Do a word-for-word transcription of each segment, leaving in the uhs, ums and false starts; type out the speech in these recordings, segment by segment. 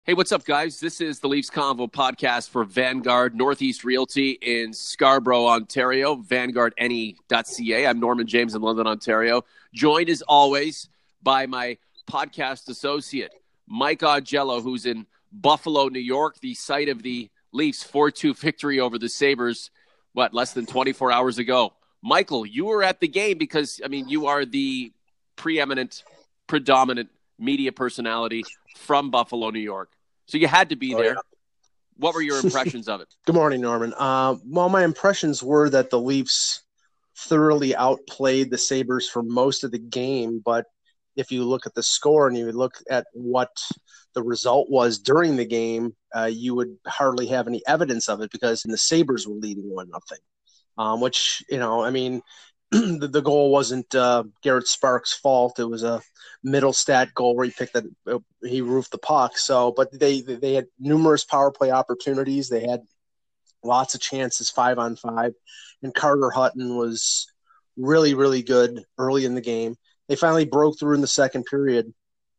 Hey, what's up, guys? This is the Leafs Convo podcast for Vanguard Northeast Realty in Scarborough, Ontario, vanguard n e dot c a. I'm Norman James in London, Ontario, joined as always by my podcast associate, Mike Augello, who's in Buffalo, New York, the site of the Leafs four two victory over the Sabres, what, less than twenty-four hours ago. Michael, you were at the game because, I mean, you are the preeminent, predominant media personality from Buffalo, New York. So you had to be there. Oh, yeah. What were your impressions of it? Good morning, Norman. Uh, well, my impressions were that the Leafs thoroughly outplayed the Sabres for most of the game. But if you look at the score and you look at what the result was during the game, uh, you would hardly have any evidence of it because the Sabres were leading one nothing. Um, which, you know, I mean, the, the goal wasn't uh, Garrett Sparks' fault. It was a middle stat goal where he picked that uh, he roofed the puck. So, but they they had numerous power play opportunities. They had lots of chances five on five, and Carter Hutton was really really good early in the game. They finally broke through in the second period,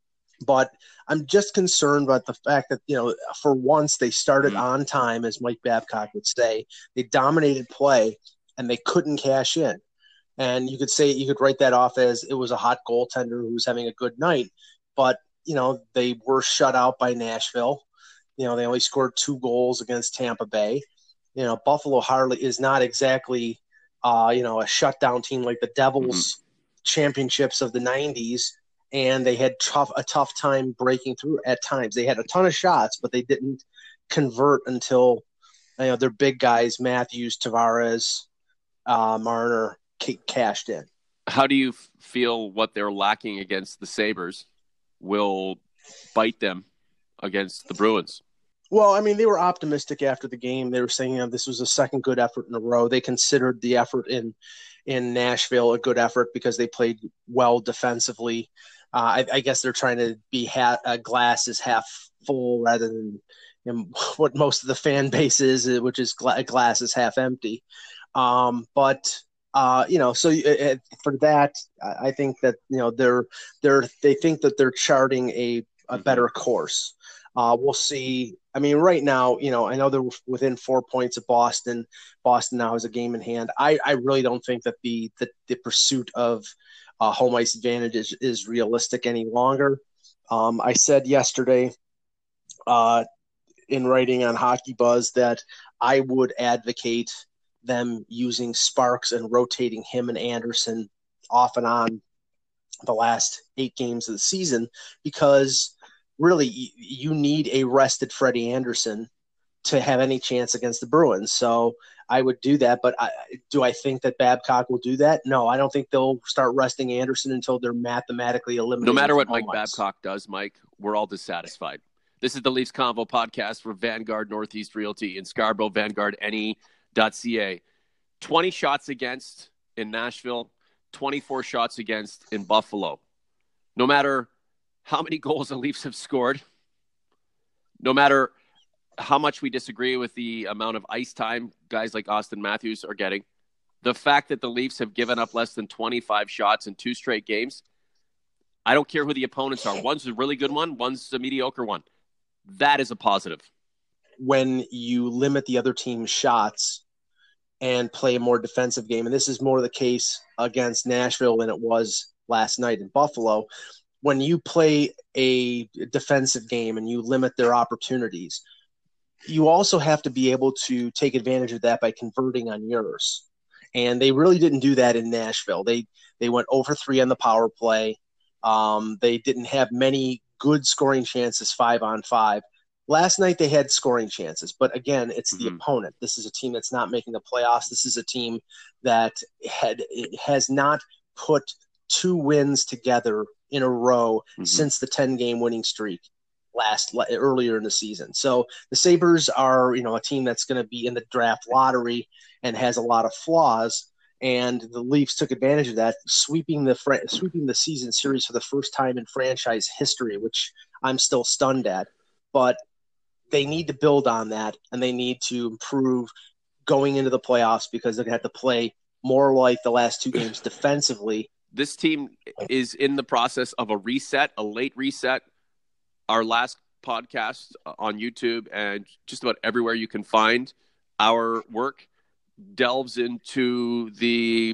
but I'm just concerned about the fact that, you know, for once they started mm-hmm. on time, as Mike Babcock would say. They dominated play and they couldn't cash in. And you could say, you could write that off as it was a hot goaltender who was having a good night. But, you know, they were shut out by Nashville. You know, they only scored two goals against Tampa Bay. You know, Buffalo hardly is not exactly, uh, you know, a shutdown team like the Devils mm-hmm. championships of the nineties. And they had tough, a tough time breaking through at times. They had a ton of shots, but they didn't convert until, you know, their big guys, Matthews, Tavares, uh, Marner, cashed in. How do you feel what they're lacking against the Sabres will bite them against the Bruins? Well, I mean, they were optimistic after the game. They were saying, you know, this was a second good effort in a row. They considered the effort in in Nashville a good effort because they played well defensively. Uh, I, I guess they're trying to be ha- a glass is half full rather than, you know, what most of the fan base is, which is gla- glass is half empty. Um, but Uh, you know, so uh, for that, I think that, you know, they're they're they think that they're charting a, a better course. Uh, we'll see. I mean, right now, you know, I know they're within four points of Boston. Boston now has a game in hand. I, I really don't think that the the, the pursuit of uh, home ice advantage is, is realistic any longer. Um, I said yesterday uh, in writing on Hockey Buzz that I would advocate them using Sparks and rotating him and Anderson off and on the last eight games of the season, because really you need a rested Freddie Anderson to have any chance against the Bruins. So I would do that, but I, do I think that Babcock will do that? No, I don't think they'll start resting Anderson until they're mathematically eliminated. No matter what Mike Babcock does, Mike, we're all dissatisfied. This is the Leafs Convo podcast for Vanguard Northeast Realty in Scarborough, vanguard n e dot c a. twenty shots against in Nashville, twenty-four shots against in Buffalo. No matter how many goals the Leafs have scored, no matter how much we disagree with the amount of ice time guys like Austin Matthews are getting, the fact that the Leafs have given up less than twenty-five shots in two straight games, I don't care who the opponents are. One's a really good one, one's a mediocre one. That is a positive. When you limit the other team's shots and play a more defensive game, and this is more the case against Nashville than it was last night in Buffalo, when you play a defensive game and you limit their opportunities, you also have to be able to take advantage of that by converting on yours. And they really didn't do that in Nashville. They they went zero for three on the power play. Um, they didn't have many good scoring chances five on five. Last night they had scoring chances, but again, it's the mm-hmm. opponent. This is a team that's not making the playoffs. This is a team that had has not put two wins together in a row mm-hmm. since the ten-game winning streak last earlier in the season. So the Sabres are, you know, a team that's going to be in the draft lottery and has a lot of flaws. And the Leafs took advantage of that, sweeping the fr- sweeping the season series for the first time in franchise history, which I'm still stunned at. But they need to build on that, and they need to improve going into the playoffs because they're going to have to play more like the last two games defensively. This team is in the process of a reset, a late reset. Our last podcast on YouTube and just about everywhere you can find our work delves into the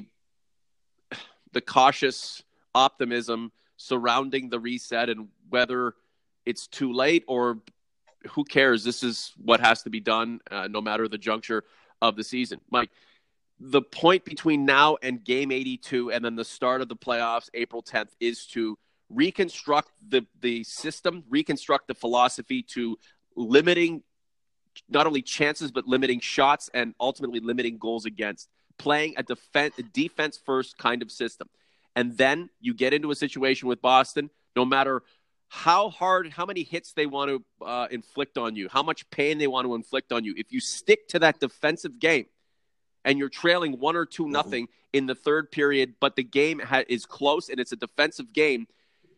the cautious optimism surrounding the reset and whether it's too late or who cares. This is what has to be done, uh, no matter the juncture of the season. Mike, the point between now and game eighty-two and then the start of the playoffs, April tenth, is to reconstruct the, the system, reconstruct the philosophy to limiting not only chances, but limiting shots and ultimately limiting goals against, playing a, defen- a defense-first kind of system. And then you get into a situation with Boston, no matter how hard, how many hits they want to uh, inflict on you, how much pain they want to inflict on you. If you stick to that defensive game and you're trailing one or two nothing in the third period, but the game ha- is close and it's a defensive game,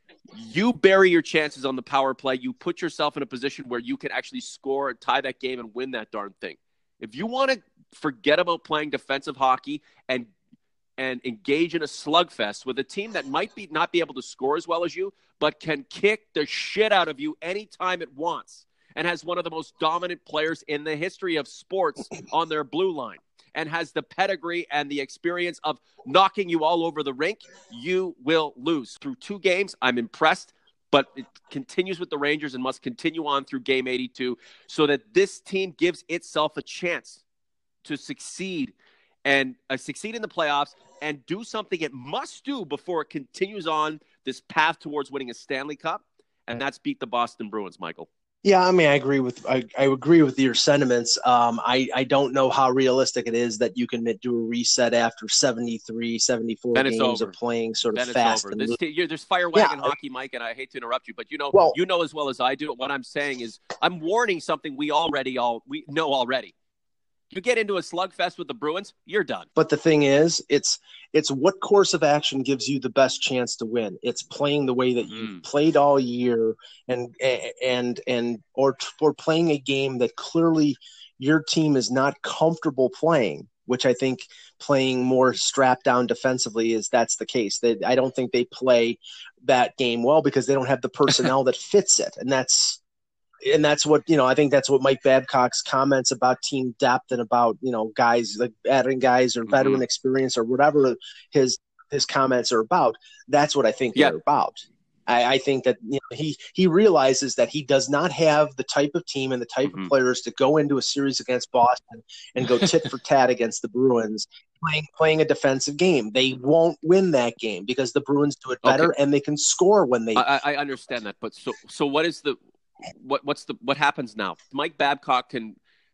you bury your chances on the power play. You put yourself in a position where you can actually score, tie that game, and win that darn thing. If you want to forget about playing defensive hockey and and engage in a slugfest with a team that might be not be able to score as well as you, but can kick the shit out of you anytime it wants, and has one of the most dominant players in the history of sports on their blue line, and has the pedigree and the experience of knocking you all over the rink, you will lose. Through two games, I'm impressed, but it continues with the Rangers and must continue on through game eighty-two so that this team gives itself a chance to succeed and uh, succeed in the playoffs and do something it must do before it continues on this path towards winning a Stanley Cup, and that's beat the Boston Bruins, Michael. Yeah, I mean, I agree with I, I agree with your sentiments. Um, I, I don't know how realistic it is that you can do a reset after seventy-three, seventy-four then games of playing sort of then fast. It's over. And this t- there's fire wagon yeah. hockey, Mike, and I hate to interrupt you, but you know, well, you know as well as I do. What I'm saying is, I'm warning something we already all we know already. You get into a slugfest with the Bruins, you're done. But the thing is, it's it's what course of action gives you the best chance to win. It's playing the way that mm. you've played all year, and and and or or playing a game that clearly your team is not comfortable playing. Which I think playing more strapped down defensively is that's the case. They, I don't think they play that game well because they don't have the personnel that fits it, and that's. And that's what, you know, I think that's what Mike Babcock's comments about team depth and about, you know, guys like adding guys or veteran mm-hmm. experience or whatever his his comments are about. That's what I think yeah. they're about. I, I think that, you know, he, he realizes that he does not have the type of team and the type mm-hmm. of players to go into a series against Boston and go tit for tat against the Bruins playing playing a defensive game. They won't win that game because the Bruins do it better okay. and they can score when they. I, I understand that, but so so what is the. What what's the what happens now? Mike Babcock can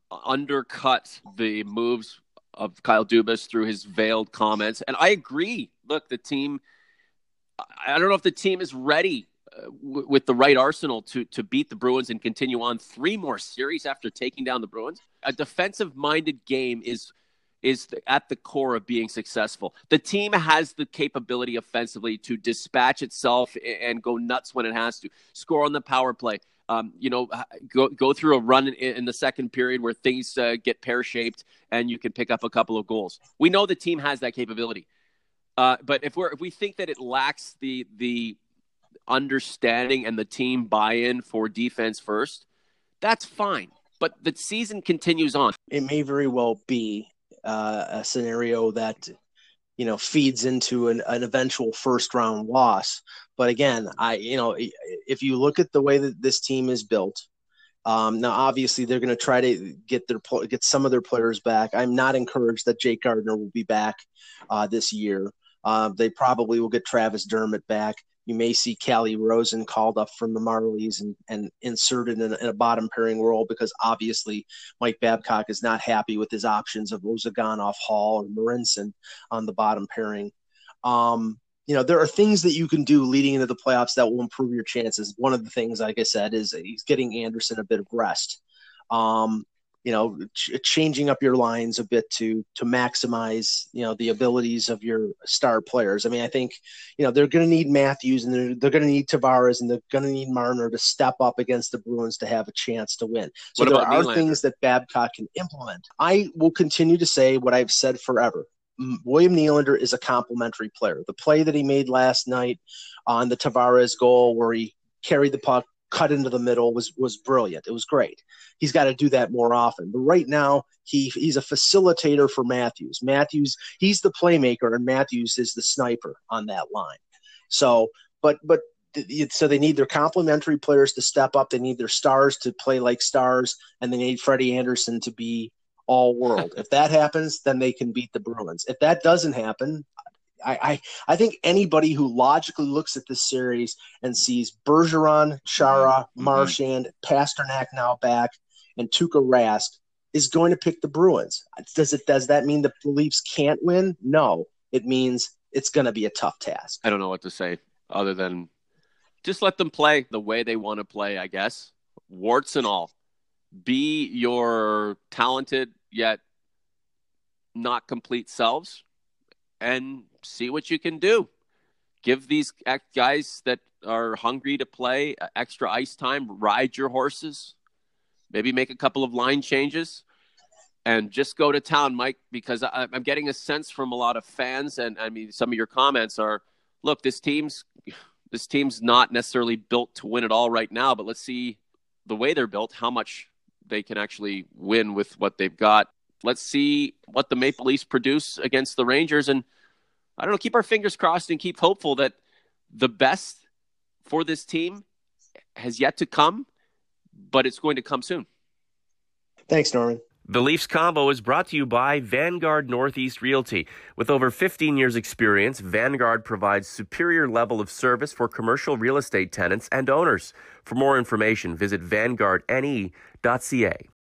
undercut the moves of Kyle Dubas through his veiled comments, and I agree. Look, the team. I don't know if the team is ready uh, w- with the right arsenal to to beat the Bruins and continue on three more series after taking down the Bruins. A defensive-minded game is is at the core of being successful. The team has the capability offensively to dispatch itself and go nuts when it has to. Score on the power play. Um, you know, go go through a run in, in the second period where things uh, get pear-shaped and you can pick up a couple of goals. We know the team has that capability, uh, but if we're if we think that it lacks the the understanding and the team buy-in for defense first, that's fine. But the season continues on. It may very well be uh, a scenario that, you know, feeds into an, an eventual first round loss. But again, I, you know, if you look at the way that this team is built, um, now obviously they're going to try to get their get some of their players back. I'm not encouraged that Jake Gardiner will be back uh, this year. Uh, they probably will get Travis Dermott back. You may see Callie Rosen called up from the Marlies and, and inserted in a, in a bottom pairing role because obviously Mike Babcock is not happy with his options of Ozhiganov, Hall, or Marinson on the bottom pairing. Um, you know, there are things that you can do leading into the playoffs that will improve your chances. One of the things, like I said, is he's getting Anderson a bit of rest. Um, you know, ch- changing up your lines a bit to to maximize, you know, the abilities of your star players. I mean, I think, you know, they're going to need Matthews and they're, they're going to need Tavares and they're going to need Marner to step up against the Bruins to have a chance to win. So there are Nylander? Things that Babcock can implement. I will continue to say what I've said forever. William Nylander is a complimentary player. The play that he made last night on the Tavares goal where he carried the puck cut into the middle was was brilliant. It was great. He's got to do that more often. But right now, he he's a facilitator for Matthews. Matthews, he's the playmaker, and Matthews is the sniper on that line. So, but but so they need their complementary players to step up. They need their stars to play like stars, and they need Freddie Anderson to be all world. If that happens, then they can beat the Bruins. If that doesn't happen, I, I, I think anybody who logically looks at this series and sees Bergeron, Chara, mm-hmm. Marchand, Pasternak now back, and Tuukka Rask is going to pick the Bruins. Does it? Does that mean the Leafs can't win? No. It means it's going to be a tough task. I don't know what to say other than just let them play the way they want to play, I guess. Warts and all. Be your talented yet not complete selves and see what you can do. Give these guys that are hungry to play extra ice time, ride your horses, maybe make a couple of line changes, and just go to town, Mike, because I, I'm getting a sense from a lot of fans, and I mean, some of your comments are, look, this team's this team's not necessarily built to win it all right now, but let's see the way they're built, how much they can actually win with what they've got. Let's see what the Maple Leafs produce against the Rangers. And I don't know, keep our fingers crossed and keep hopeful that the best for this team has yet to come, but it's going to come soon. Thanks, Norman. The Leafs Combo is brought to you by Vanguard Northeast Realty. With over fifteen years experience, Vanguard provides superior level of service for commercial real estate tenants and owners. For more information, visit vanguard n e dot c a.